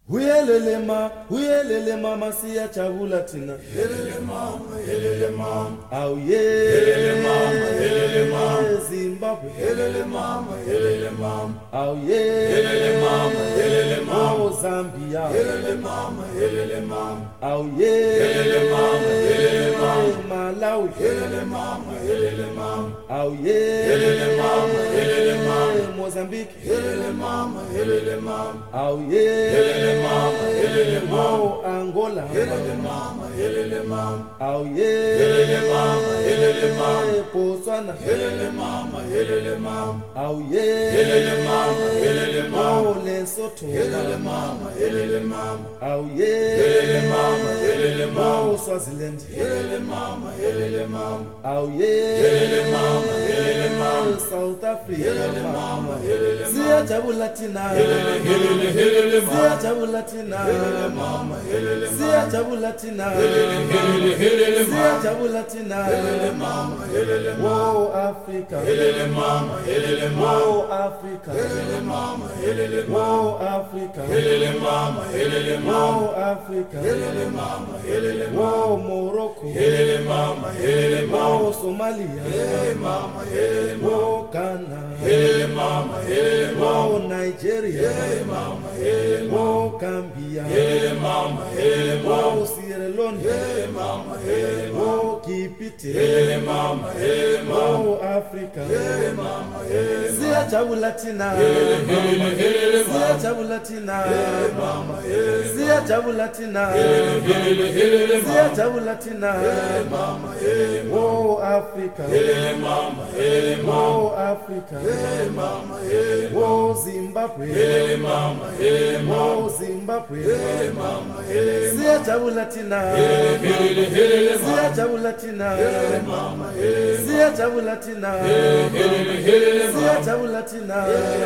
Uyelele mama siya chabula tina. Helele mama, Auye. helele mama, Zimbabwe. helele mama, Auye. helele mama, Oh Zambia. helele mama, Auye. helele mama, Malawi. helele mama, Auye. helele mama, Mozambique. helele mama, Auye. helele mama, Oh Angola. helele mama, Auye. helele mama, Botswana. helele mama, Auye. helele mama, Oh Lesotho. helele mama, Auye. helele mama, Oh Swaziland. helele mama, Auye. helele mama, South Africa. mama, Siyajabula thina. helele mama, Siyajabula thina. mama, Siyajabula thina. helele Siyajabula thina. mama, Wo Africa. mama, Wo Africa. mama, Wo Africa. mama, Wo Africa. mama, Wo Morocco. mama, Wo Somalia. mama, Wo Ghana. mama, Wo Nigeria. mama, Wo Gambia. mama, Wo Sierra Leone. mama, Wo Kipite. mama, Wo Africa. Siyajabula thina. Siyajabula thina. Siyajabula thina. Siyajabula thina. Wo Africa. Wo Africa. Wo Zimbabwe. Wo Zimbabwe. Siyajabula thina. Siyajabula thina. Siyajabula thina. Siyajabula thina.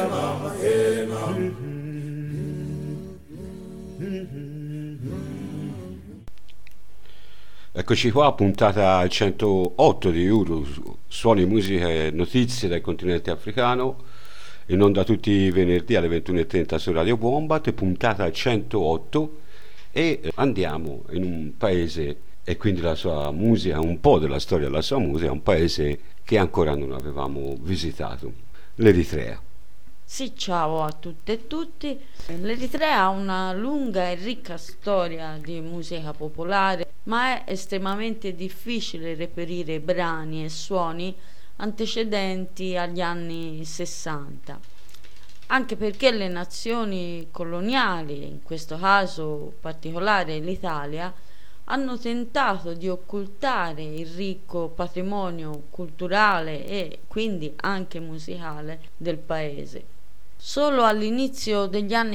Eccoci qua, puntata 108 di Euro, suoni, musiche e notizie dal continente africano, in onda tutti i venerdì alle 21:30 su Radio Wombat, puntata 108, e andiamo in un paese, e quindi la sua musica, un po' della storia della sua musica, un paese che ancora non avevamo visitato, l'Eritrea. Sì, ciao a tutte e tutti. L'Eritrea ha una lunga e ricca storia di musica popolare, ma è estremamente difficile reperire brani e suoni antecedenti agli anni 60, anche perché le nazioni coloniali, in questo caso particolare l'Italia, hanno tentato di occultare il ricco patrimonio culturale e quindi anche musicale del paese. Solo all'inizio degli anni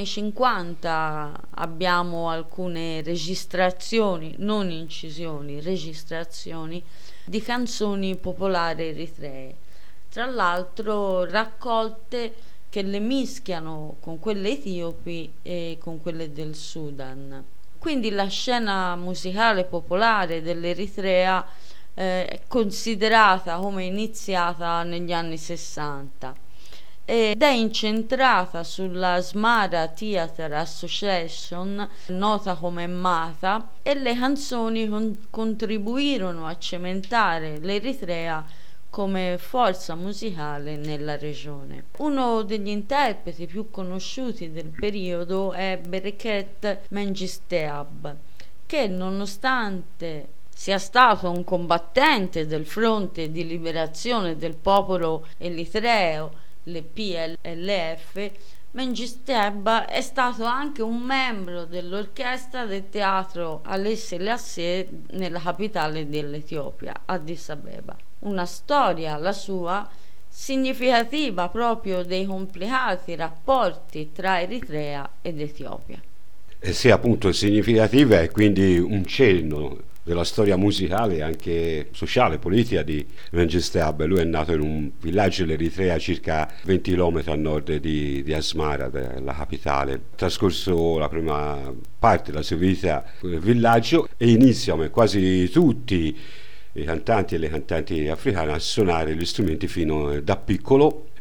50 abbiamo alcune registrazioni, non incisioni, registrazioni di canzoni popolari eritree, tra l'altro raccolte che le mischiano con quelle etiopi e con quelle del Sudan. Quindi la scena musicale popolare dell'Eritrea è considerata come iniziata negli anni 60 ed è incentrata sulla Asmara Theatre Association, nota come MATA, e le canzoni contribuirono a cementare l'Eritrea come forza musicale nella regione. Uno degli interpreti più conosciuti del periodo è Bereket Mengisteab, che nonostante sia stato un combattente del fronte di liberazione del popolo eritreo, le PLF, Mengisteab è stato anche un membro dell'orchestra del teatro Haile Selassie nella capitale dell'Etiopia, Addis Abeba. Una storia, la sua, significativa proprio dei complicati rapporti tra Eritrea ed Etiopia. E sì, appunto, significativa è quindi un cenno della storia musicale e anche sociale, politica di Mengisteab. Lui è nato in un villaggio dell'Eritrea circa 20 km a nord di Asmara, la capitale. Ha trascorso la prima parte della sua vita nel villaggio e inizia, come quasi tutti i cantanti e le cantanti africane, a suonare gli strumenti fino da piccolo,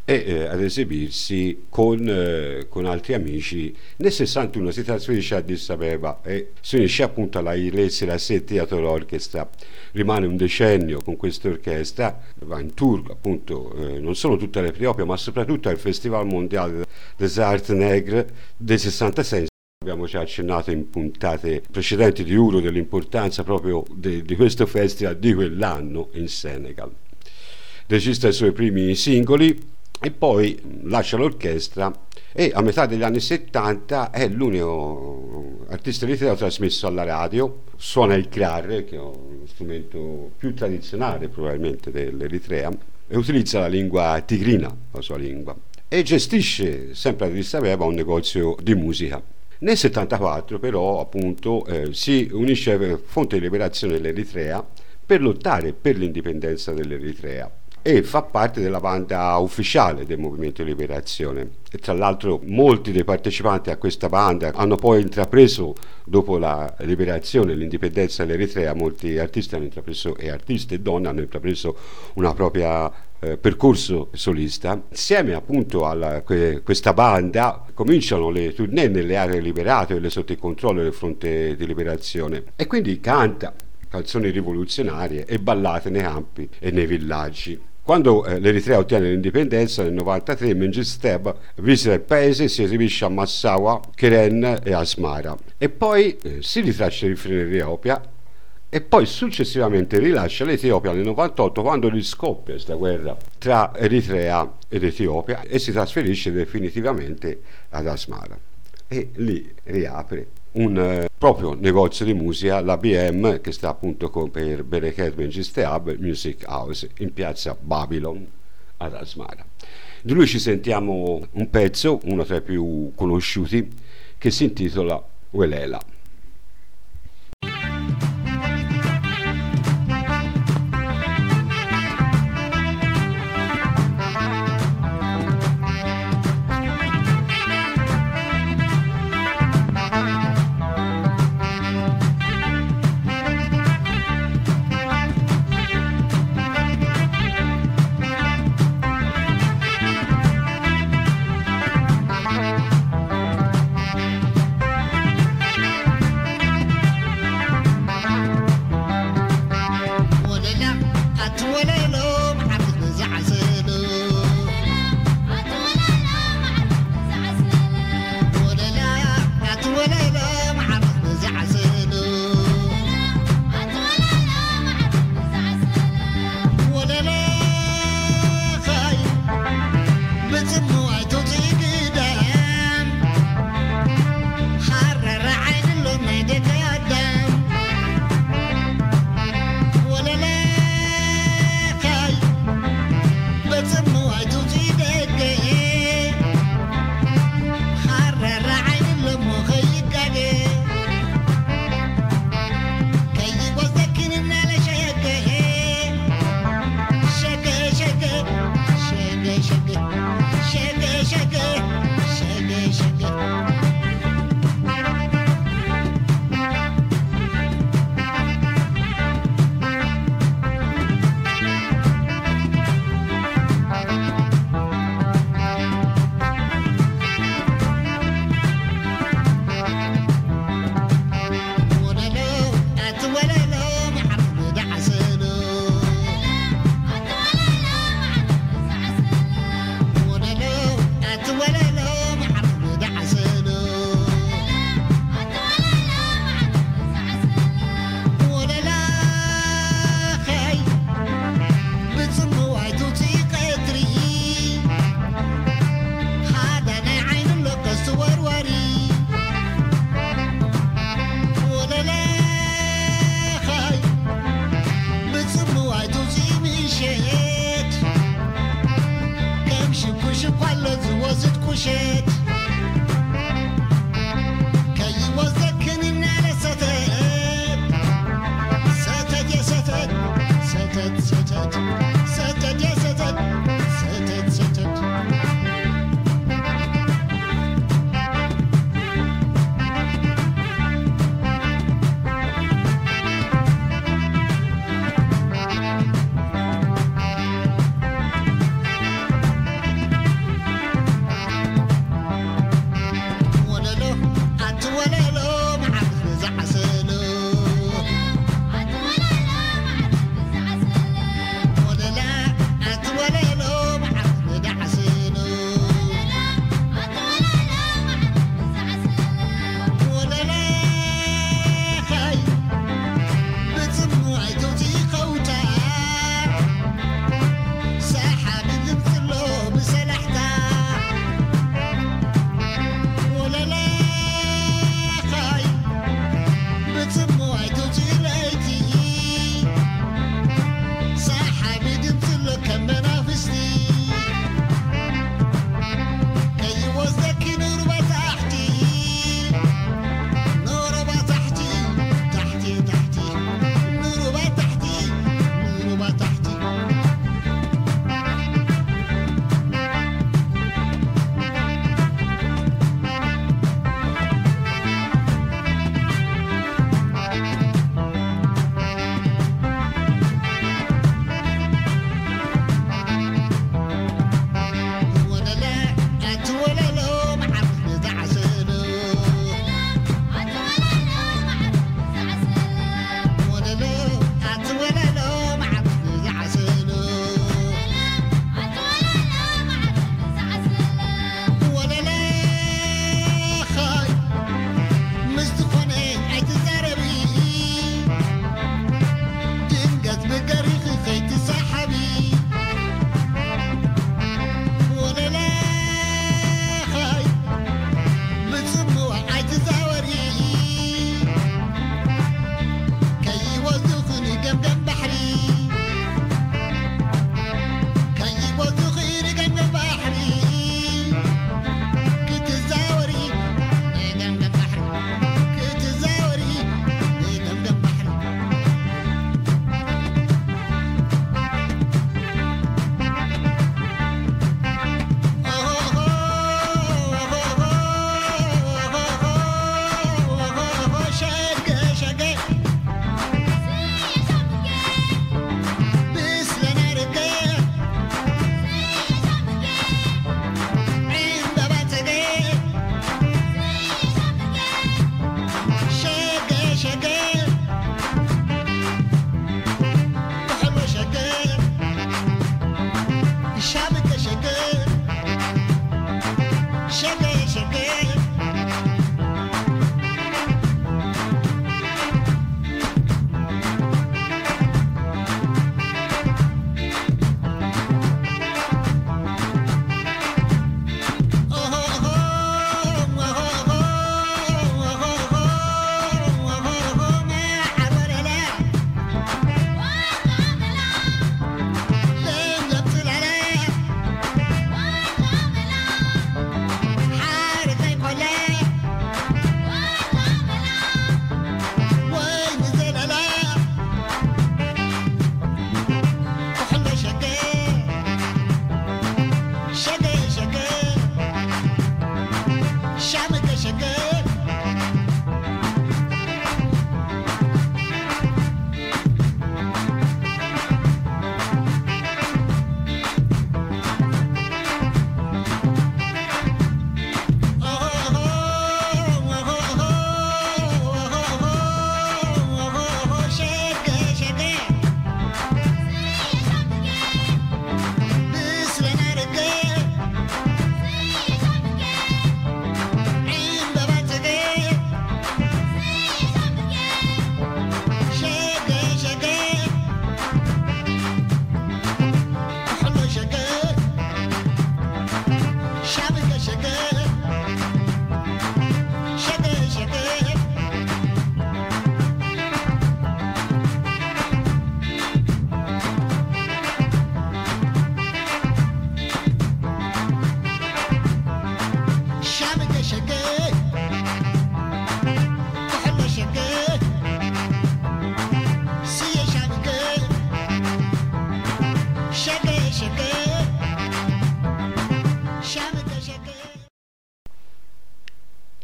e ad esibirsi con altri amici. Nel 61 si trasferisce a Addis Abeba e si unisce appunto alla Haile Selassie Theatre Orchestra. Rimane un decennio con questa orchestra, va in tour appunto non solo tutta l'Etiopia ma soprattutto al Festival Mondiale des Arts Nègres del 66. Abbiamo già accennato in puntate precedenti di Uro dell'importanza proprio di questo festival di quell'anno in Senegal. Registra i suoi primi singoli e poi lascia l'orchestra e a metà degli anni 70 è l'unico artista eritreo trasmesso alla radio. Suona il krar, che è uno strumento più tradizionale probabilmente dell'Eritrea, e utilizza la lingua tigrina, la sua lingua, e gestisce sempre ad Addis Abeba un negozio di musica. Nel 74 però appunto si unisce a Fronte di Liberazione dell'Eritrea per lottare per l'indipendenza dell'Eritrea e fa parte della banda ufficiale del Movimento di Liberazione. E tra l'altro molti dei partecipanti a questa banda hanno poi intrapreso, dopo la liberazione e l'indipendenza dell'Eritrea, molti artisti hanno intrapreso, e artiste e donne hanno intrapreso una propria percorso solista. Insieme appunto a questa banda cominciano le tournée nelle aree liberate e le sotto il controllo del Fronte di Liberazione, e quindi canta canzoni rivoluzionarie e ballate nei campi e nei villaggi. Quando l'Eritrea ottiene l'indipendenza nel 93, Mengistu visita il paese e si esibisce a Massawa, Keren e Asmara, e poi si ritraccia in Etiopia e poi successivamente rilascia l'Etiopia nel 98, quando riscoppia questa guerra tra Eritrea ed Etiopia, e si trasferisce definitivamente ad Asmara e lì riapre un proprio negozio di musica, l'ABM, che sta appunto per Bereket Mengistu Music House in piazza Babylon ad Asmara. Di lui ci sentiamo un pezzo, uno tra i più conosciuti, che si intitola Welela.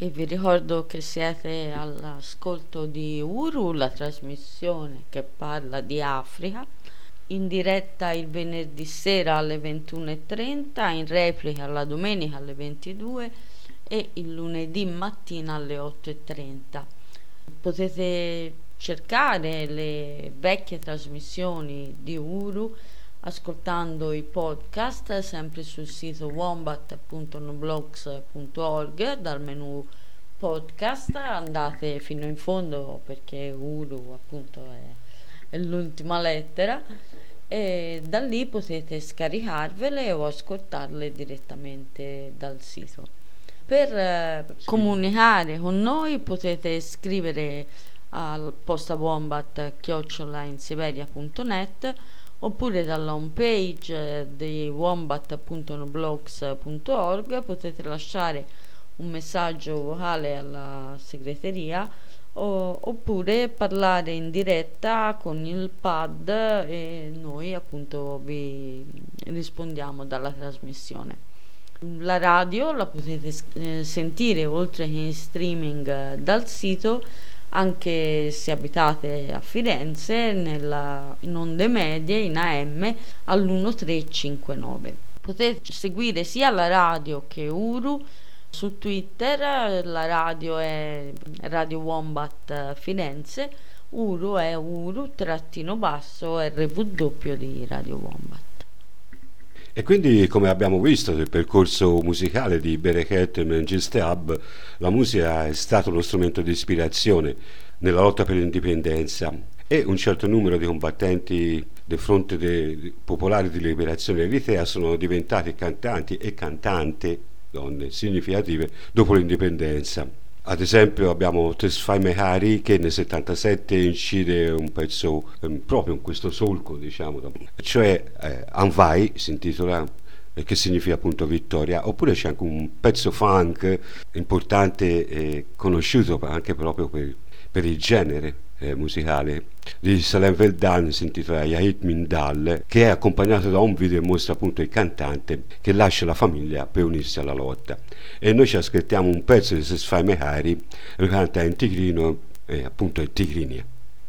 E vi ricordo che siete all'ascolto di Uru, la trasmissione che parla di Africa, in diretta il venerdì sera alle 21:30, in replica la domenica alle 22 e il lunedì mattina alle 8:30. Potete cercare le vecchie trasmissioni di Uru ascoltando i podcast sempre sul sito wombat.noblogs.org. Dal menu podcast andate fino in fondo, perché Uru appunto è l'ultima lettera, e da lì potete scaricarvele o ascoltarle direttamente dal sito. Per comunicare con noi potete scrivere al postawombat@insiberia.net oppure dalla home page di wombat.noblogs.org. Potete lasciare un messaggio vocale alla segreteria oppure parlare in diretta con il pad e noi appunto vi rispondiamo dalla trasmissione. La radio la potete sentire oltre che in streaming dal sito, anche se abitate a Firenze, in onde medie in AM all'1359. Potete seguire sia la radio che Uru su Twitter. La radio è Radio Wombat Firenze, Uru è Uru_RW di Radio Wombat. E quindi, come abbiamo visto nel percorso musicale di Bereket e Mengisteab, la musica è stato uno strumento di ispirazione nella lotta per l'indipendenza, e un certo numero di combattenti del fronte popolare di liberazione eritrea sono diventati cantanti e cantante, donne significative, dopo l'indipendenza. Ad esempio abbiamo Tesfaye Mehari, che nel 77 incide un pezzo proprio in questo solco, diciamo, cioè Anvai si intitola, che significa appunto vittoria. Oppure c'è anche un pezzo funk importante e conosciuto anche proprio per il genere musicale di Salem Veldan, si intitola Yahid Mindal, che è accompagnato da un video che mostra appunto il cantante che lascia la famiglia per unirsi alla lotta. E noi ci ascoltiamo un pezzo di Tesfaye Mehari, lo canta in tigrino, appunto in tigrinia.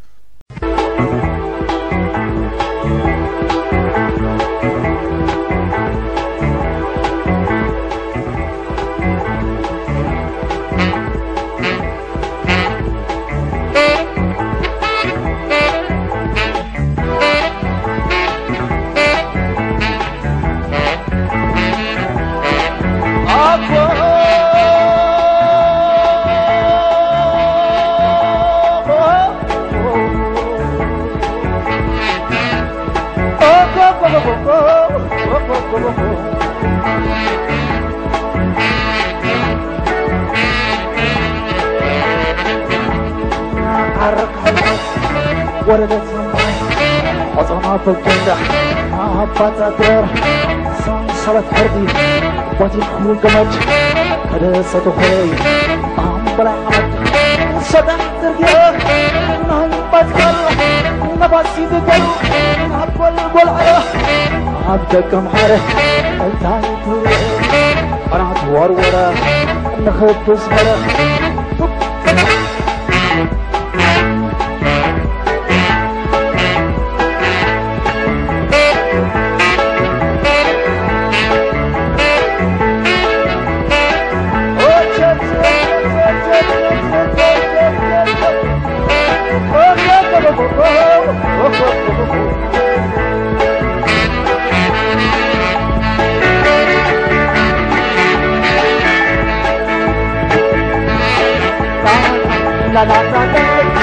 وردت سمعي عظمات الجندة محبة الدار صنصلت حردي وادي الخول قمج كراسة خي أمبلا حمد صدق ترقيا نهم بذكر نباسي ذكر نحبل والعيا عبدك محاره التاني كوري أنا دوار ورا نخب بسمرة la la la la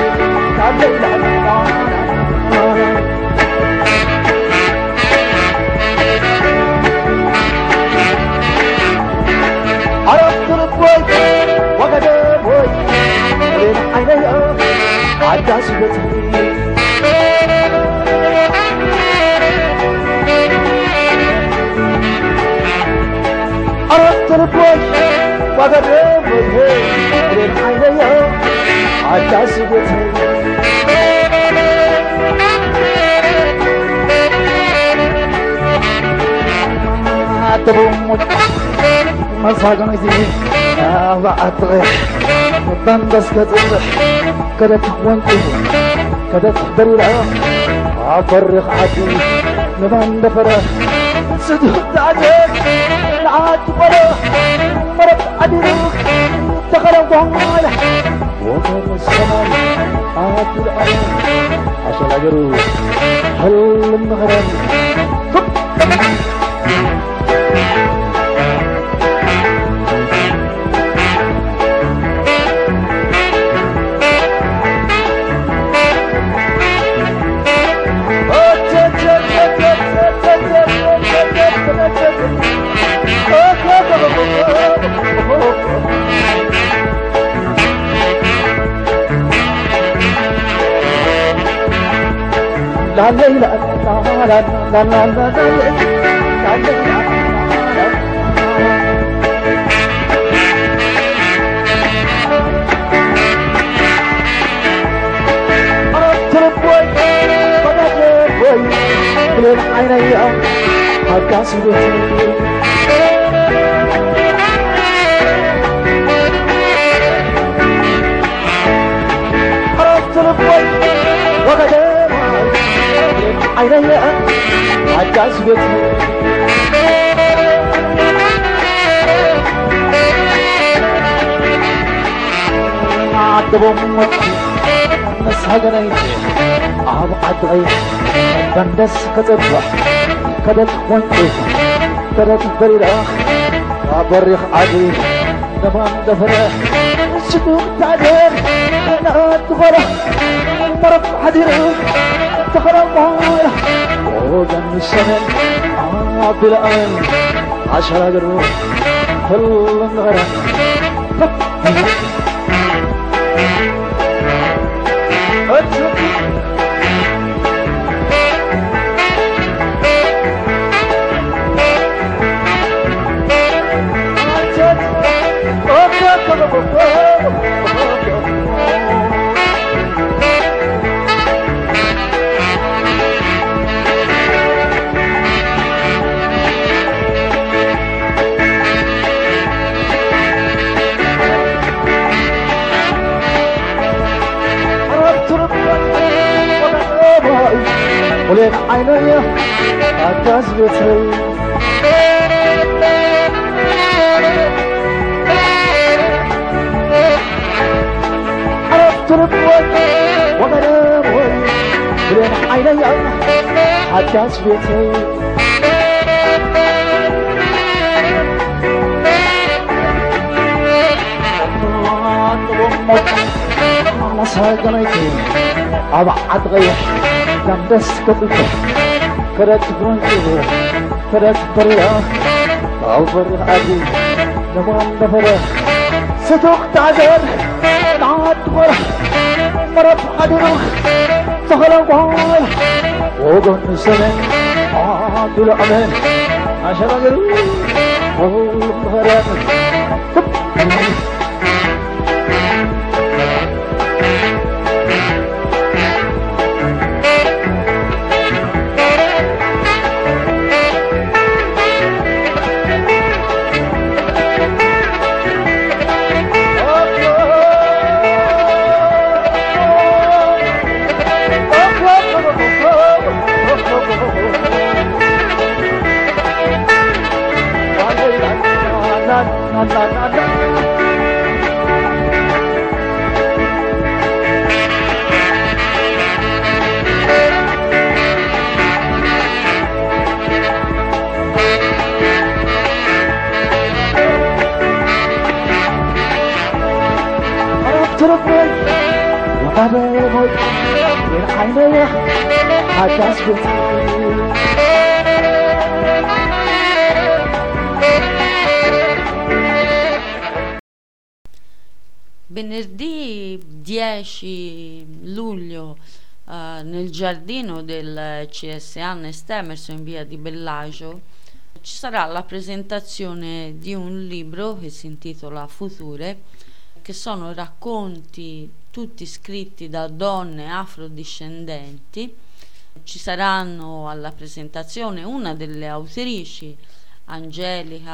عرفت البوي وقد بوي بين عيني عداش بتهي عرفت البوي وقد بوي بين عيني عداش بتهي تبوم مساقم زين بعطغي بندس كتبح كدت وانقه كدت بريرة عفرق عدي نمان دفرة صدق تعجب العاد فرح مرب عديروك تخرب وعمالة وكان السماء عاد الأرض عشان أجروك هل المغرب la la la la la la la عيني عجاز بيتي عدبو موتي نس هجني عبعد غير بندس كتبح كدت وانقف كدت بريرة عبريخ عدي نمان دفرة شدوك تعدير نهات فرح مرف حديرك تخرب معايا وجن الشمال عبد الأمل عشرة جروح كل الغرام ولين عيني عكاز بيتي عرفت ربوك ومنام ولين عيني عكاز بيتي الله ساقنيتي أبعد غير دمدس كتبه كرت برنجه كرت بريئة أوفر عدي نمان دفرة صدق تعذر نعاد فرح مرب عدروك تخلق وعال وقن سمين عاد الأمان عشان أقول والغرام Venerdì 10 luglio nel giardino del CSA Nest'Emerson in via di Bellagio ci sarà la presentazione di un libro che si intitola Future, che sono racconti tutti scritti da donne afrodiscendenti. Ci saranno alla presentazione una delle autrici, Angelica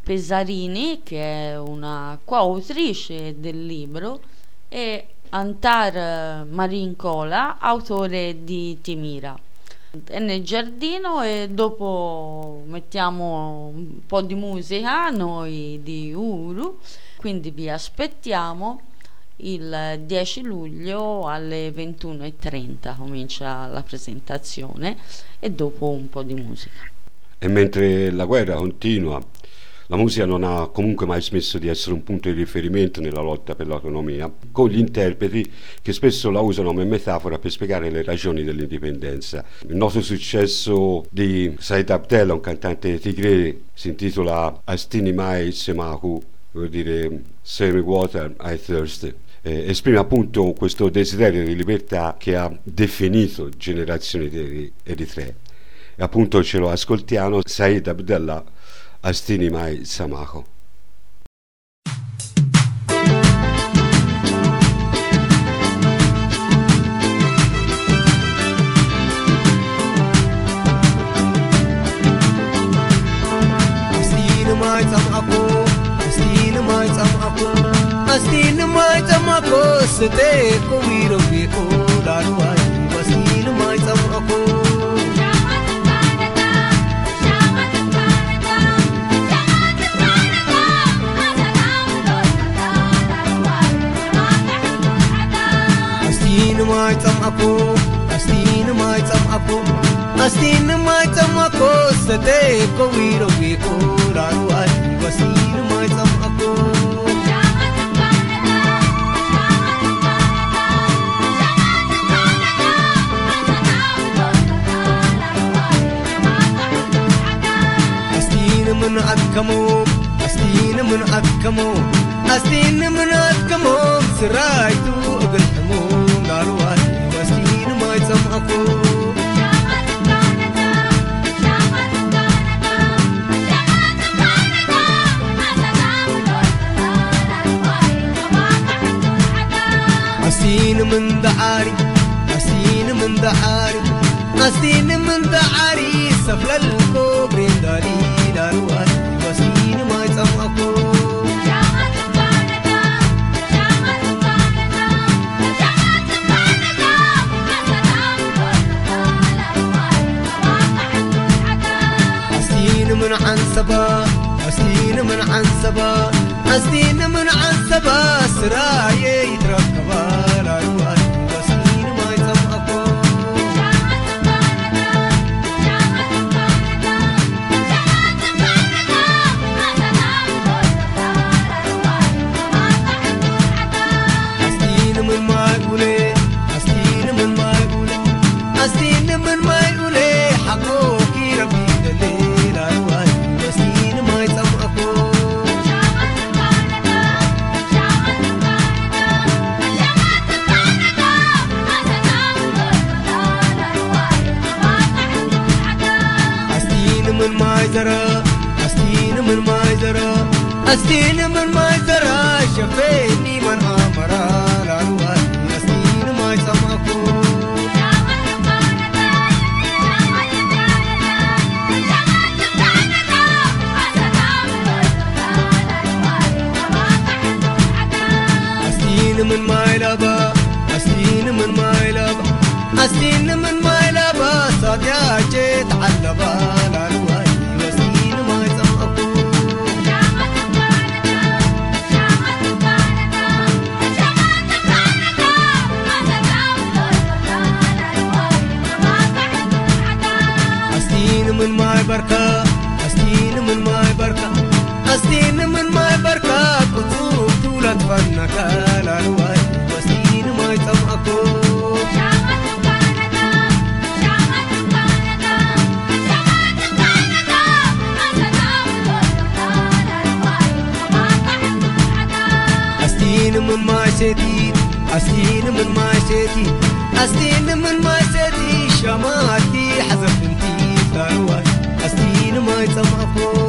Pesarini, che è una coautrice del libro, e Antar Marincola, autore di Timira. È nel giardino e dopo mettiamo un po' di musica noi di Uru, quindi vi aspettiamo il 10 luglio alle 21:30 comincia la presentazione e dopo un po' di musica. E mentre la guerra continua, la musica non ha comunque mai smesso di essere un punto di riferimento nella lotta per l'autonomia, con gli interpreti che spesso la usano come metafora per spiegare le ragioni dell'indipendenza. Il noto successo di Said Abdella, un cantante tigre, si intitola Astini Mai Semaku, vuol dire Semi Water I Thirst. Esprime appunto questo desiderio di libertà che ha definito generazioni di eritrei. E appunto ce lo ascoltiamo, Said Abdella, Astini Mai Samaco. Astini Mai Samaco, Astini Mai Samaco, Astini Mai Samaco, Sete Komiro Biko Daruai, Astini Mai Samaco. Astini mai tsamapo, astini mai tsamapo, astini mai tsamapo, sate ko wiro biko raruai, astini mai tsamapo. Astini man akamo, astini man akamo, astini man akamo, serai tu agalmo. Astini mai tsamaco, astini min da'ari, astini min da'ari, astini min da'ari, saflal ko brindali daruai, astini mai tsamaco. من عن سبا أستين من عن سبا أستين من عن سبا سراي يتركبا لا روح أستين ما يسمعكو أستين من ما يقولي أستين من ما يقولي أستين من ما يقولي حقوقي ربي دلي أستين من ما زرا أستين من ما زرا شفيني من أمرا لا روح أستين ما سمعكو أستين من ما يلبا أستين من ما يلبا أستين من ما يلبا صديا جيت علبا لا روح من ماي بركة أستين من ماي بركة أستين من ماي بركة كتوب طولة فنك لا رواي أستين ماي سمعكو أستين من ماي سيتي أستين من ماي سيتي أستين من ماي سيتي شماتي حذف انتي داروي أستين ما يسمعكو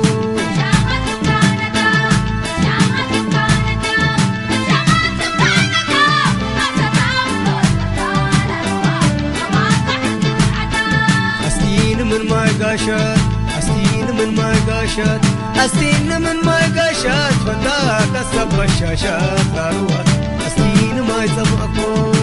أستين من ما يقاشر أستين من ما يقاشر قاشات أستين من ما قاشات فتاك السب الشاشات لاروات أستين ما يسمعكم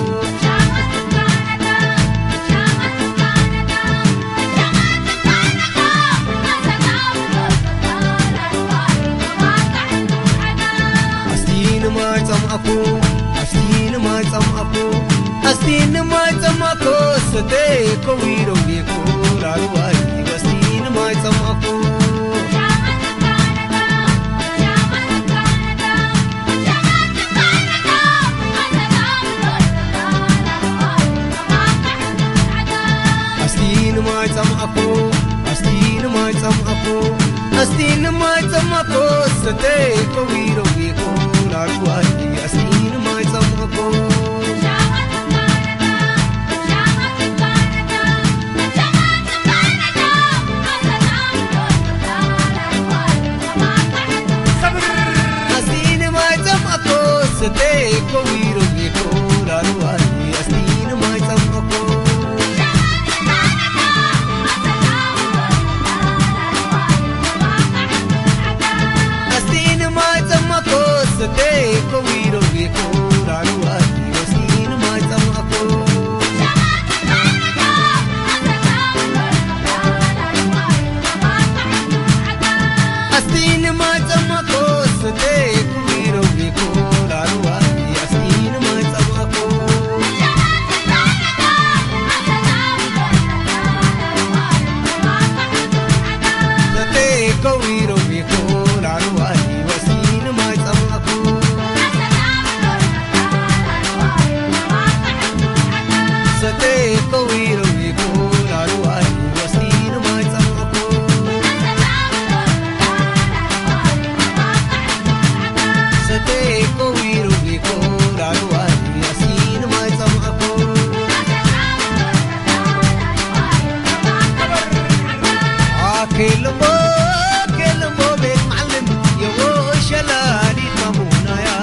ما يسمعكو أستين ما يسمعكو أستين ما يسمعكو ستيكو ويرو بيكو راروي أستين ما يسمعكو أستين ما يسمعكو أستين ما يسمعكو أستين ما يسمعكو ستيكو ويرو بيكو راروي أستين ما يسمعكو أستين ما يسمعكو ستيكو ويرو بيكو راروي أستين ما يسمعكو ستيكو ويرو بيكو راروي أستين ما يسمعكو أستين ما يسمعكو ستيكو ويرو بيكو راروي أستين ما يسمعكو ستيكو ويرو بيكو راروي أستين ما يسمعكو ستيكو ويرو بيكو راروي أستين ما يسمعكو ستيكو ويرو بيكو راروي أستين ما يسمعكو كلمة كلمة بيت معلم يو شلالي مامونا يا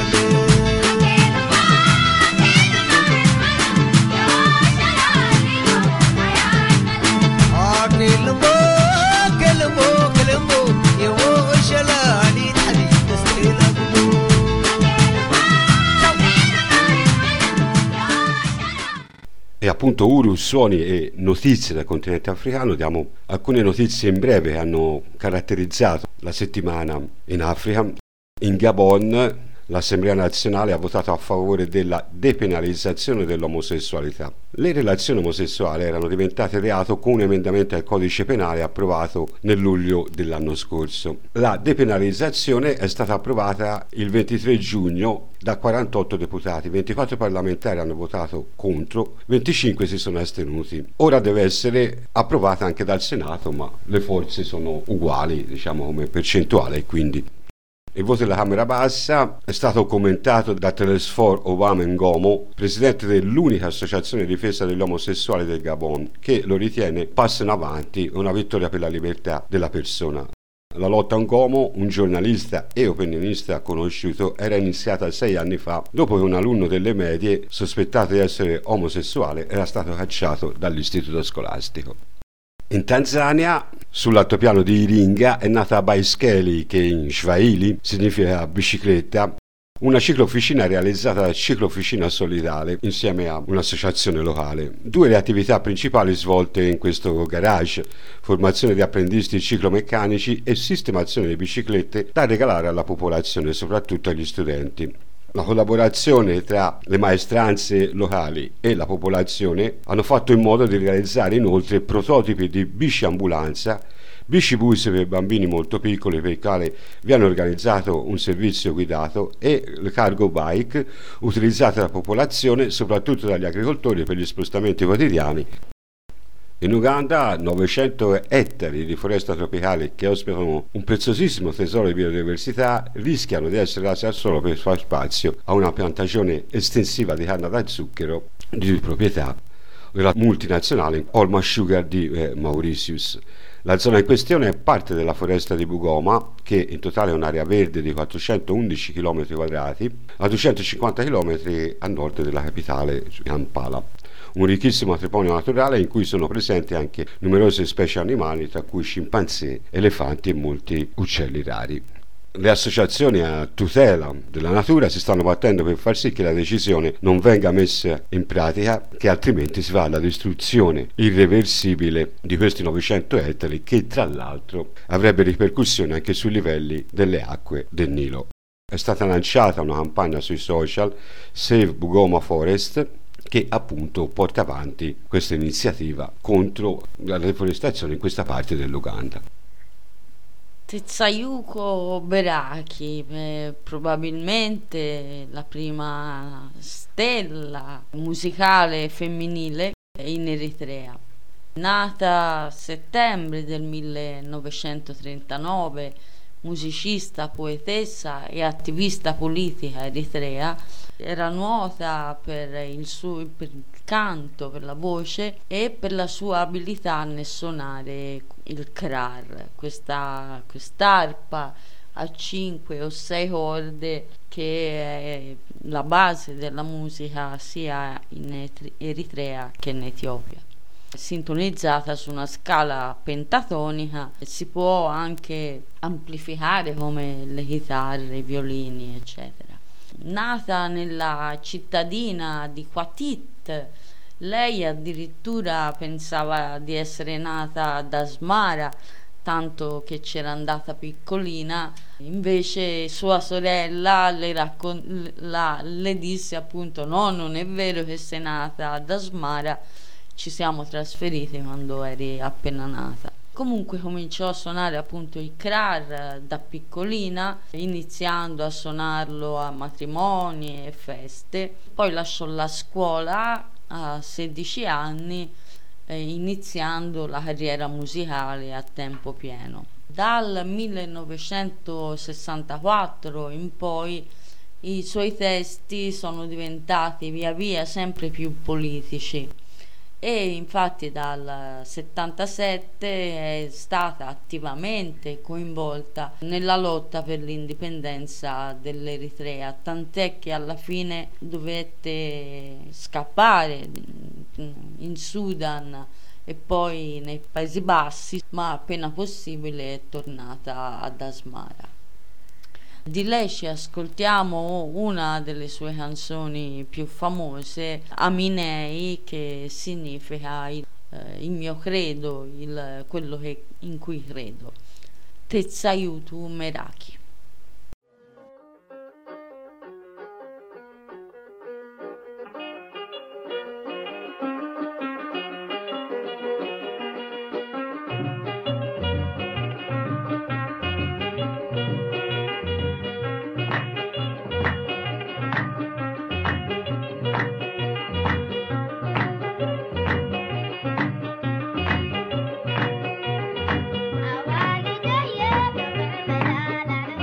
E appunto Urus, suoni e notizie dal continente africano. Diamo alcune notizie in breve che hanno caratterizzato la settimana in Africa. In Gabon l'Assemblea nazionale ha votato a favore della depenalizzazione dell'omosessualità. Le relazioni omosessuali erano diventate reato con un emendamento al codice penale approvato nel luglio dell'anno scorso. La depenalizzazione è stata approvata il 23 giugno da 48 deputati, 24 parlamentari hanno votato contro, 25 si sono astenuti. Ora deve essere approvata anche dal Senato, ma le forze sono uguali, diciamo, come percentuale, quindi il voto della Camera Bassa è stato commentato da Telesfor Obama Ngomo, presidente dell'unica associazione di difesa degli omosessuali del Gabon, che lo ritiene passo in avanti, una vittoria per la libertà della persona. La lotta a Ngomo, un giornalista e opinionista conosciuto, era iniziata 6 anni fa, dopo che un alunno delle medie, sospettato di essere omosessuale, era stato cacciato dall'istituto scolastico. In Tanzania, sull'altopiano di Iringa, è nata Baiskeli, che in Swahili significa bicicletta, una ciclofficina realizzata da Ciclofficina Solidale insieme a un'associazione locale. Due le attività principali svolte in questo garage: formazione di apprendisti ciclomeccanici e sistemazione di biciclette da regalare alla popolazione, soprattutto agli studenti. La collaborazione tra le maestranze locali e la popolazione hanno fatto in modo di realizzare inoltre prototipi di biciambulanza, bicibus per bambini molto piccoli per il quale viene organizzato un servizio guidato, e le cargo bike utilizzate dalla popolazione, soprattutto dagli agricoltori, per gli spostamenti quotidiani. In Uganda 900 ettari di foresta tropicale che ospitano un preziosissimo tesoro di biodiversità rischiano di essere lasciati al suolo per far spazio a una piantagione estensiva di canna da zucchero di proprietà della multinazionale Olma Sugar di Mauritius. La zona in questione è parte della foresta di Bugoma, che in totale è un'area verde di 411 km2, a 250 km a nord della capitale Kampala. un ricchissimo patrimonio naturale in cui sono presenti anche numerose specie animali, tra cui scimpanzé, elefanti e molti uccelli rari. Le associazioni a tutela della natura si stanno battendo per far sì che la decisione non venga messa in pratica, che altrimenti si va alla distruzione irreversibile di questi 900 ettari, che tra l'altro avrebbe ripercussioni anche sui livelli delle acque del Nilo. È stata lanciata una campagna sui social, Save Bugoma Forest, che appunto porta avanti questa iniziativa contro la deforestazione in questa parte dell'Uganda. Tetsayuko Beraki, probabilmente la prima stella musicale femminile in Eritrea. Nata a settembre del 1939, musicista, poetessa e attivista politica eritrea, era nota per il canto, per la voce e per la sua abilità nel suonare il krar, quest'arpa a 5 o 6 corde che è la base della musica sia in Eritrea che in Etiopia. Sintonizzata su una scala pentatonica, si può anche amplificare come le chitarre, i violini, eccetera. Nata nella cittadina di Qatit, lei addirittura pensava di essere nata ad Asmara, tanto che c'era andata piccolina. Invece sua sorella le disse appunto: no, non è vero che sei nata ad Asmara, ci siamo trasferiti quando eri appena nata. Comunque cominciò a suonare appunto il krar da piccolina, iniziando a suonarlo a matrimoni e feste. Poi lasciò la scuola a 16 anni, iniziando la carriera musicale a tempo pieno. Dal 1964 in poi i suoi testi sono diventati via via sempre più politici, e infatti dal 77 è stata attivamente coinvolta nella lotta per l'indipendenza dell'Eritrea, tant'è che alla fine dovette scappare in Sudan e poi nei Paesi Bassi, ma appena possibile è tornata ad Asmara. Di lei ci ascoltiamo una delle sue canzoni più famose, Aminei, che significa il mio credo, quello in cui credo. Tetsayutu Meraki. Awali daya,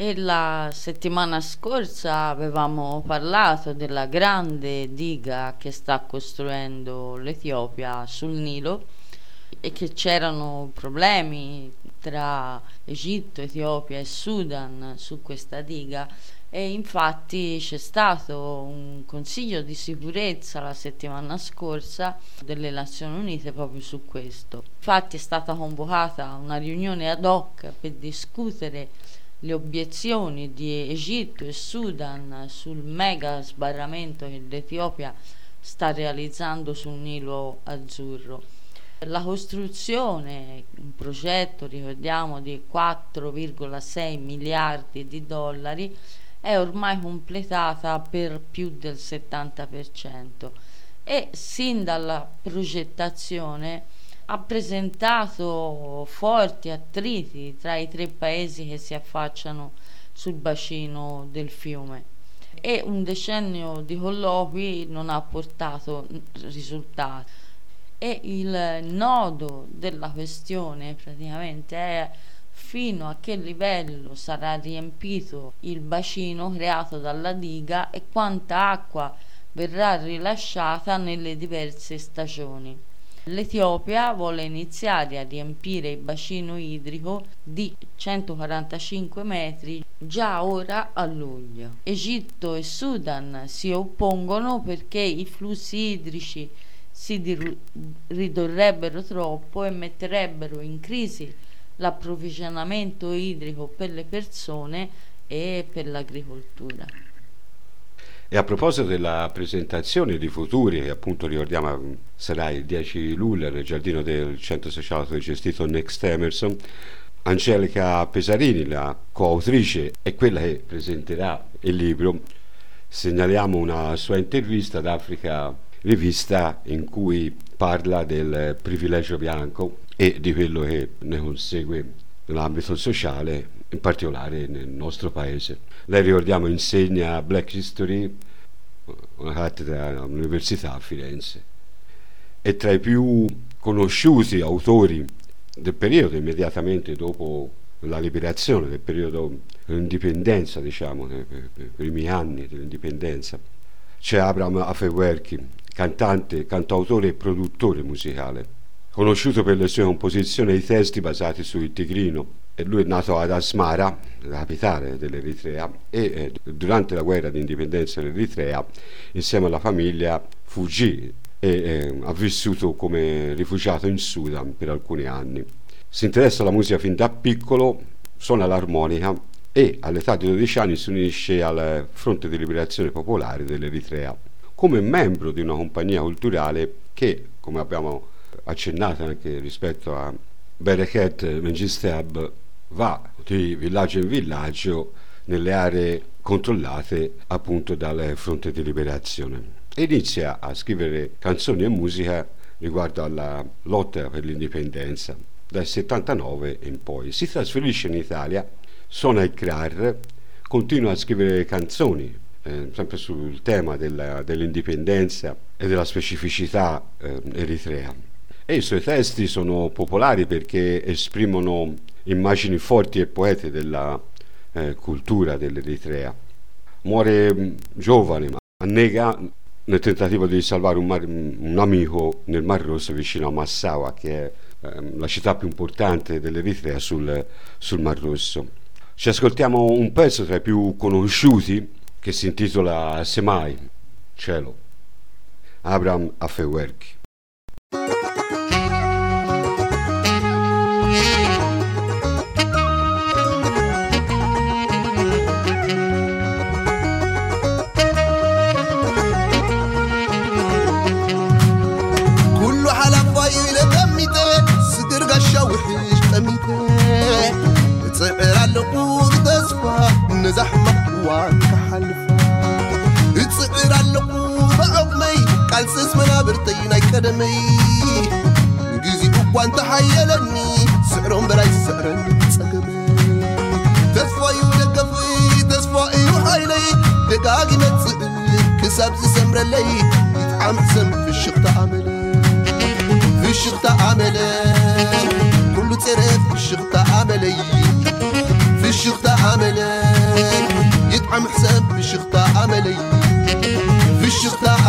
E la settimana scorsa avevamo parlato della grande diga che sta costruendo l'Etiopia sul Nilo e che c'erano problemi tra Egitto, Etiopia e Sudan su questa diga, e infatti c'è stato un consiglio di sicurezza la settimana scorsa delle Nazioni Unite proprio su questo. Infatti è stata convocata una riunione ad hoc per discutere le obiezioni di Egitto e Sudan sul mega sbarramento che l'Etiopia sta realizzando sul Nilo Azzurro. La costruzione, un progetto, ricordiamo, di 4,6 miliardi di dollari, è ormai completata per più del 70% e sin dalla progettazione ha presentato forti attriti tra i 3 paesi che si affacciano sul bacino del fiume, e un decennio di colloqui non ha portato risultati. E il nodo della questione praticamente è fino a che livello sarà riempito il bacino creato dalla diga e quanta acqua verrà rilasciata nelle diverse stagioni. L'Etiopia vuole iniziare a riempire il bacino idrico di 145 metri già ora a luglio. Egitto e Sudan si oppongono perché i flussi idrici si ridurrebbero troppo e metterebbero in crisi l'approvvigionamento idrico per le persone e per l'agricoltura. E a proposito della presentazione di Futuri, che appunto ricordiamo sarà il 10 luglio nel giardino del centro sociale gestito Next Emerson, Angelica Pesarini, la coautrice e quella che presenterà il libro, segnaliamo una sua intervista ad Africa Rivista in cui parla del privilegio bianco e di quello che ne consegue nell'ambito sociale, in particolare nel nostro paese. Lei, ricordiamo, insegna Black History, una cattedra all'Università a Firenze. È tra i più conosciuti autori del periodo immediatamente dopo la liberazione, del periodo dell'indipendenza, diciamo, nei primi anni dell'indipendenza. C'è Abraham Afewerki, cantante, cantautore e produttore musicale, conosciuto per le sue composizioni e i testi basati sul Tigrino. E lui è nato ad Asmara, la capitale dell'Eritrea, e durante la guerra di indipendenza dell'Eritrea, insieme alla famiglia, fuggì e ha vissuto come rifugiato in Sudan per alcuni anni. Si interessa alla musica fin da piccolo, suona l'armonica e all'età di 12 anni si unisce al Fronte di Liberazione Popolare dell'Eritrea come membro di una compagnia culturale che, come abbiamo accennato anche rispetto a Bereket Mengistab, va di villaggio in villaggio nelle aree controllate appunto dal Fronte di Liberazione e inizia a scrivere canzoni e musica riguardo alla lotta per l'indipendenza. Dal 79 in poi si trasferisce in Italia, suona il krar, continua a scrivere canzoni sempre sul tema dell'indipendenza e della specificità eritrea. E i suoi testi sono popolari perché esprimono immagini forti e poetiche della cultura dell'Eritrea. Muore giovane, ma annega nel tentativo di salvare un amico nel Mar Rosso vicino a Massawa, che è la città più importante dell'Eritrea sul Mar Rosso. Ci ascoltiamo un pezzo tra i più conosciuti che si intitola Semai, cielo, Abraham Afewerki. نزحمة وانكحلفة تصعر اللقو بعظمي قالسس منابرتي ناي كدمي نجيزي بقوان تحيلني سعرهم براي سعرن تسقمي تسفاي ودقفي تسفاي وحيلي دقاقي متسئل كساب سمر لي يتعام سم في الشغط عملي في الشغط عملي كله ترف في الشغط عملي في الشغط عملي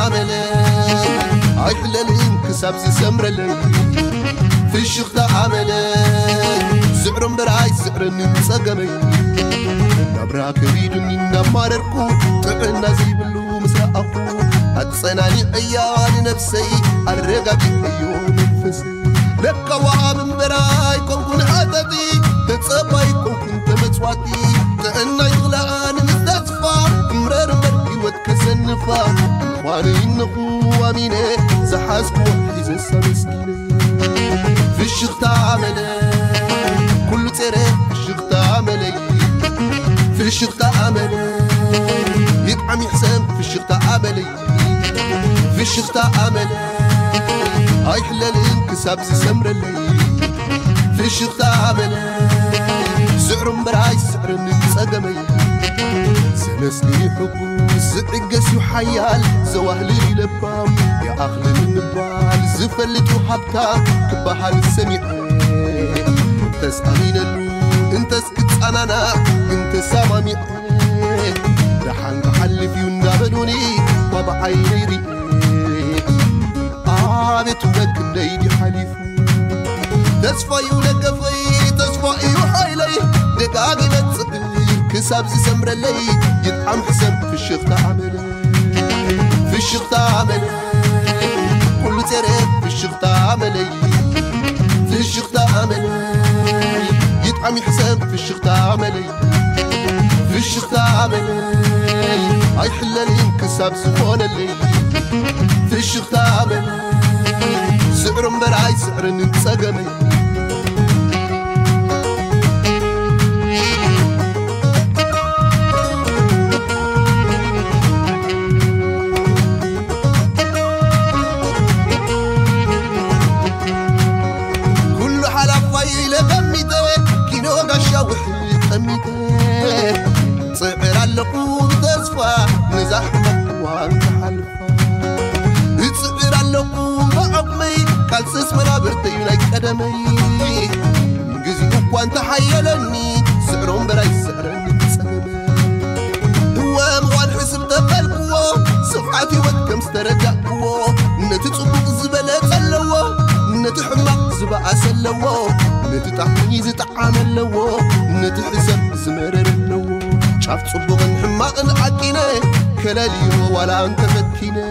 عملي هاي حلالين كساب زي سمرلي في الشغل عملي سعر براي سعر ننسقمي نبرا كبيرني نمارركو تعنا زي بلو مسرقكو أتصناني عيان نفسي الرقاق أيوم نفسي لك وعام براي كون عددي تتصباي كون تمتواتي تعنا يغلقان نستدفع مرر مرقي واتكسنفا واني النقو أميني زحاسكو وحيز السمسكيني في الشغل عملي كل ترى في الشغل عملي في الشغل عملي يدعم يحسن في الشغل عملي في الشغل عملي هاي حلالين كساب زي سمر اللي في الشغل عملي سعر براي سعر ننسقمي سنسلي حبو الزعق قسيو حيال زواهلي لبام يا أخلي النبال زفلت وحبتام كبحال السميع انت سامين اللو انت سكت أنانا انت سامامي رحان كحلفي ونابلوني وبعيني ري عابت ولك النيدي حليفو تسفى ولقفي تسفى وحيلي دقاقي بتصدي كساب زي سمر اللي يدعم حسن في الشغل عملي في الشغل عملي كل تريد في الشغل عملي في الشغل عملي يدعم حسن في الشغل عملي في الشغل عملي هاي حلالين كساب زفون اللي في الشغل عملي سعر براي سعر ننسقمي كل حلفي لبميتك كيلو قشاوح تميتك صعر اللقود تسفى نزحمك وانت حلفا يصعر اللقود عقمي كالسس منابرتي لايك قدمي قزيوك وانت حيلني سعرهم براي سعرني تسقمي دوام وان حسب تقلقوا صفحاتي وكم استرجعكوا نتتصبق الزبلة تسلوا نتحمق زبع سلوا نتتعميز تعاملوا نتحسب زمرر اللو شاف تصبق نحمق نعكينا كلالي ولا انت فتينا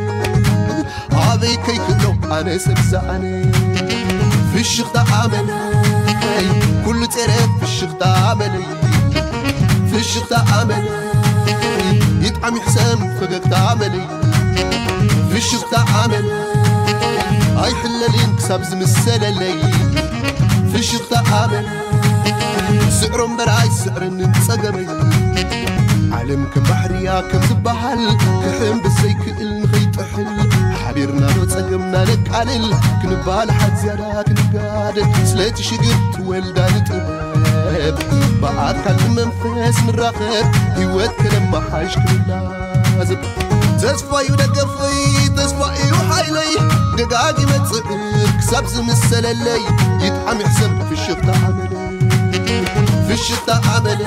عابي كي كلو انا سبزعني في الشغل عملي كل تريد في الشغل عملي في الشغل عملي يدعم حسام فقك عملي في الشغل عملي هاي حلالين كساب زمسالة اللي في الشغل عملي سعر براي سعر ننسقمي عالم كم بحريا كم زبحل كحم بالزيك النخيط حل حبيرنا لو تسقمنا لك علل كنبال حد زيادة كنقاد سليت شقرت ولدان تباب بعد كان منفس نراخب هيوات كلام ما حاش كل لازم تسفى ودقفي تسفى وحيلي دقاقي ما تصير كساب زمسل اللي يدعم يحسن في الشغل عملي في الشغل عملي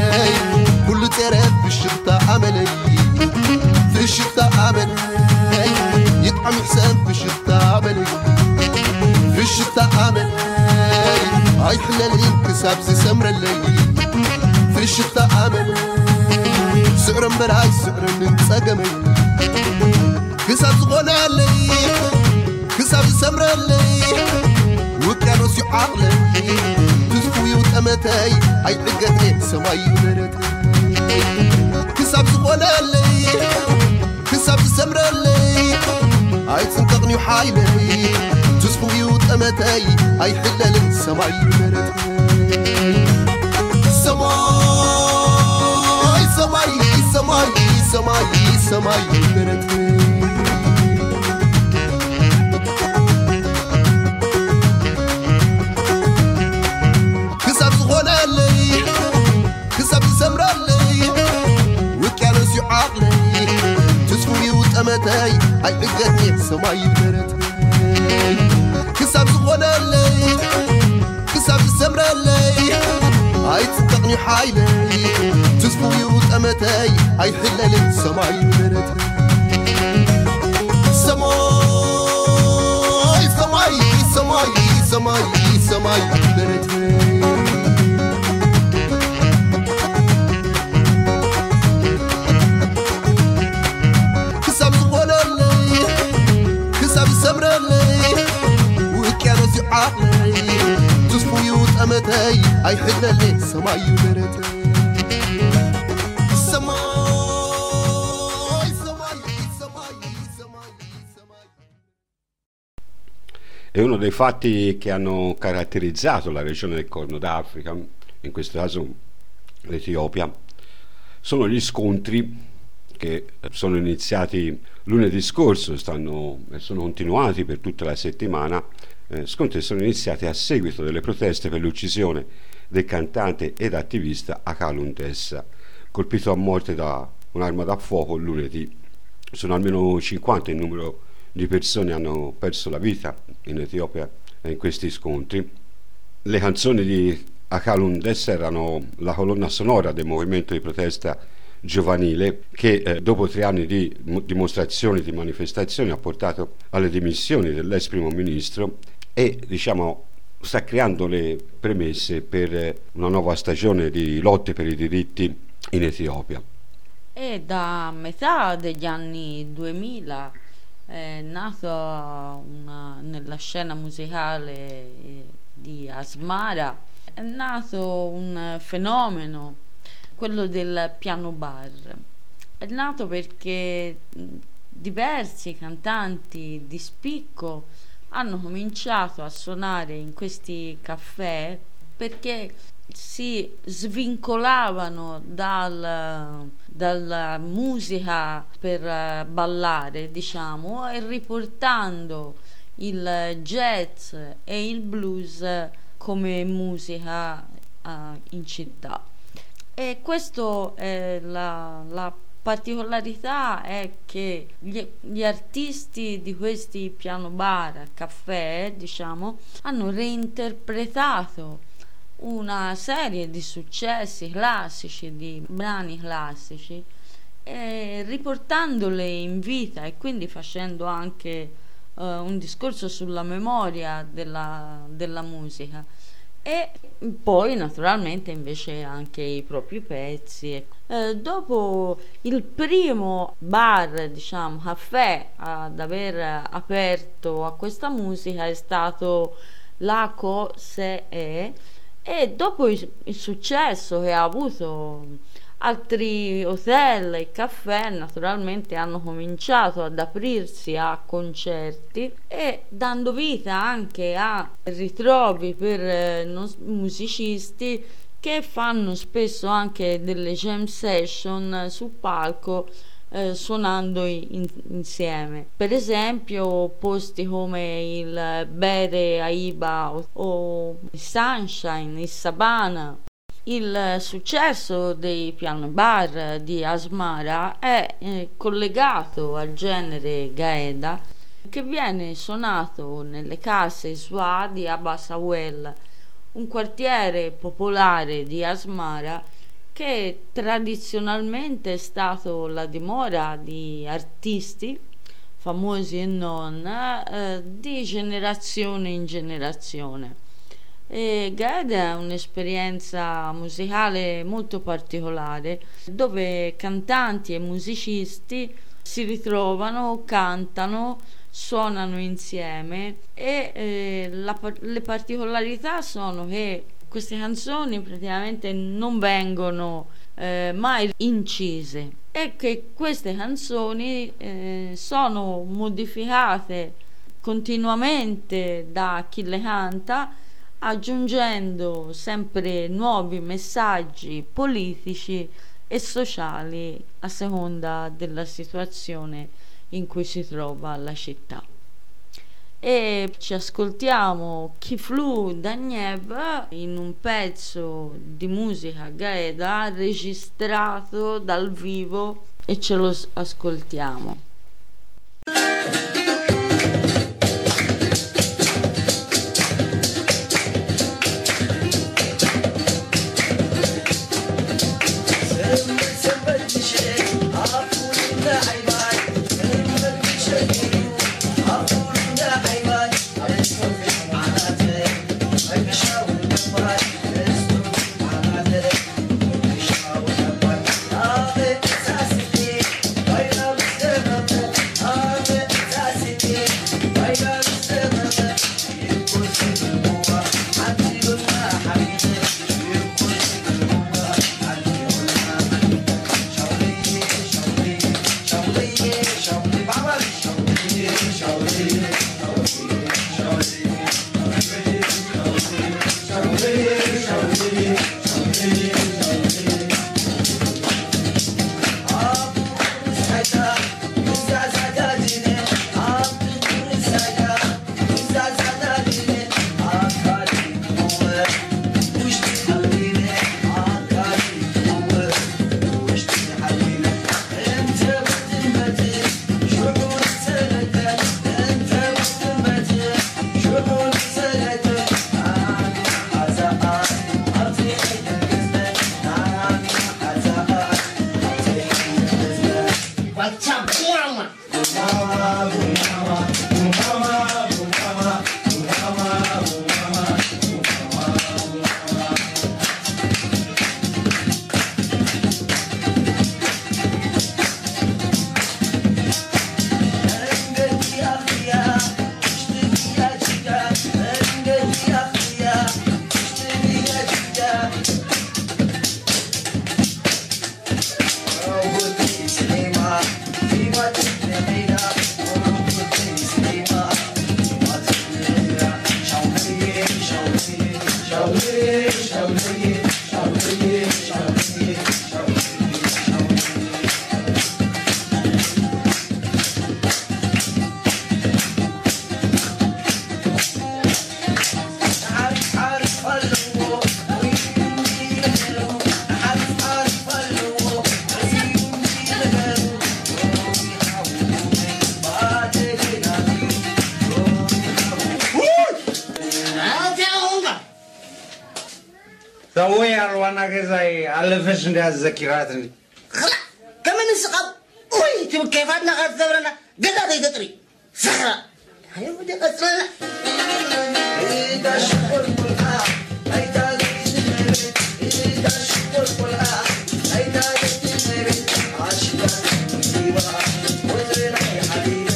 كل تراب في الشغل عملي في الشغل عملي يدعم حسام في الشغل عملي في الشغل عملي هاي حلالين كساب زي سمر اللي في الشغل عملي سعر براي سعر ننسقمي كساب زغونا اللي كساب زي سمر اللي وكانوا سيو عقلي تزفوي وتأمتاي هاي عقدني سماي ونرتي كساب زغونا اللي كساب زي سمر اللي هاي تنتقني وحايلي تزفوي وتأمتاي هاي حلال سماي ونرتي سماي ونرتي كساب زغونا اللي كساب زمر اللي وكانوا سيو عقلي تسفوي وتأمتاي هاي عقدني سماي ونرتي كساب زغونا اللي كساب زمر اللي هاي تنتقني حايلي تسفوي وتأمتاي هاي حلال سماي ونرتي ሰማይ ሰማይ በረተይ ክሳብ ዝቆለለይ ክሳብ ዝሰምረለይ ውቅያኖስ ይዓለይ ተስፉዩ ጠመተይ ኣይሕለለይ ሰማይ በረተይ È uno dei fatti che hanno caratterizzato la regione del Corno d'Africa, in questo caso l'Etiopia, sono gli scontri che sono iniziati lunedì scorso, sono continuati per tutta la settimana, scontri sono iniziati a seguito delle proteste per l'uccisione del cantante ed attivista Akalun Dessa, colpito a morte da un'arma da fuoco lunedì. Sono almeno 50 il numero di persone hanno perso la vita in Etiopia in questi scontri. Le canzoni di Akalun Dessa erano la colonna sonora del movimento di protesta giovanile che dopo 3 anni di dimostrazioni, di manifestazioni, ha portato alle dimissioni dell'ex primo ministro e sta creando le premesse per una nuova stagione di lotte per i diritti in Etiopia. E da metà degli anni 2000 è nato nella scena musicale di Asmara è nato un fenomeno, quello del piano bar. È nato perché diversi cantanti di spicco hanno cominciato a suonare in questi caffè perché si svincolavano dalla musica per ballare, diciamo, e riportando il jazz e il blues come musica in città. E questo è la particolarità è che gli artisti di questi piano bar, caffè, diciamo, hanno reinterpretato una serie di successi classici, di brani classici, riportandole in vita e quindi facendo anche un discorso sulla memoria della musica. E poi naturalmente invece anche i propri pezzi. Dopo il primo bar, diciamo, caffè ad aver aperto a questa musica è stato l'Ako Se e dopo il successo che ha avuto, altri hotel e caffè naturalmente hanno cominciato ad aprirsi a concerti e dando vita anche a ritrovi per musicisti che fanno spesso anche delle jam session sul palco suonando insieme. Per esempio posti come il Bere Aiba o il Sunshine, il Sabana. Il successo dei piano bar di Asmara è collegato al genere gaeda che viene suonato nelle case Zwa di Abasawel, un quartiere popolare di Asmara che tradizionalmente è stato la dimora di artisti famosi e non di generazione in generazione. E Gaeda è un'esperienza musicale molto particolare dove cantanti e musicisti si ritrovano, cantano, suonano insieme e le particolarità sono che queste canzoni praticamente non vengono mai incise e che queste canzoni sono modificate continuamente da chi le canta, aggiungendo sempre nuovi messaggi politici e sociali a seconda della situazione in cui si trova la città. E ci ascoltiamo Kiflu Danyev in un pezzo di musica gaeda registrato dal vivo e ce lo ascoltiamo. I'm سوي أرونا كذاي على فيش ندي الذكريات ندي خلا كمان السقاب وي تبي كيف أنا قصدنا قدر يقطري سخرة هاي ودي قصرنا إذا شكر كلها أي تالي إذا شكر كلها أي تالي عاشقة ديوا وزرنا يا حبيبي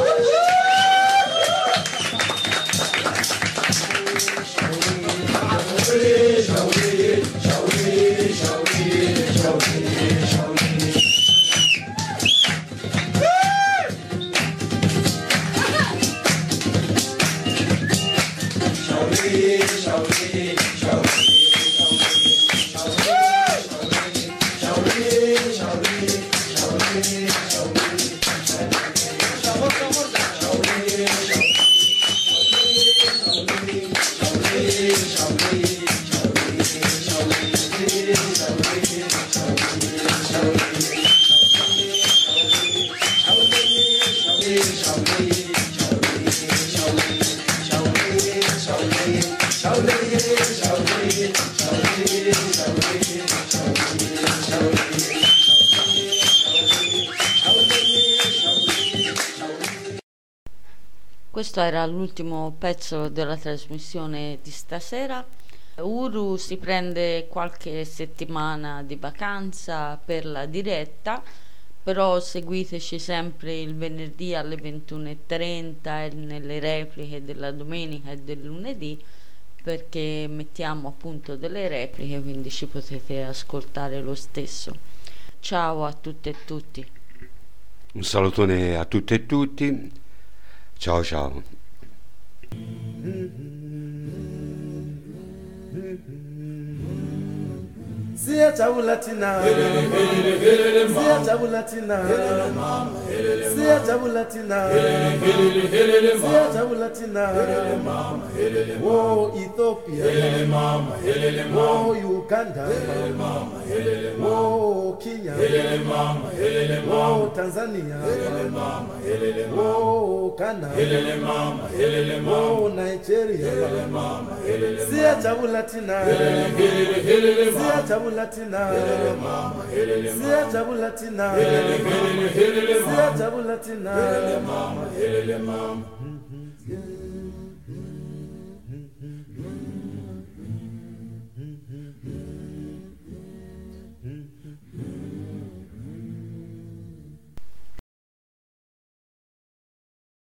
Questo era l'ultimo pezzo della trasmissione di stasera. Uru si prende qualche settimana di vacanza per la diretta, però seguiteci sempre il venerdì alle 21:30 e nelle repliche della domenica e del lunedì, perché mettiamo appunto delle repliche, quindi ci potete ascoltare lo stesso. Ciao a tutte e tutti. Un salutone a tutte e tutti. Ciao ciao. Siyajabula thina siyajabula thina siyajabula thina siyajabula thina wo Ethiopia wo Uganda wo Kenya wo Tanzania wo Ghana wo Nigeria siyajabula thina siyajabula Latina, siyajabula Latina, siyajabula Latina,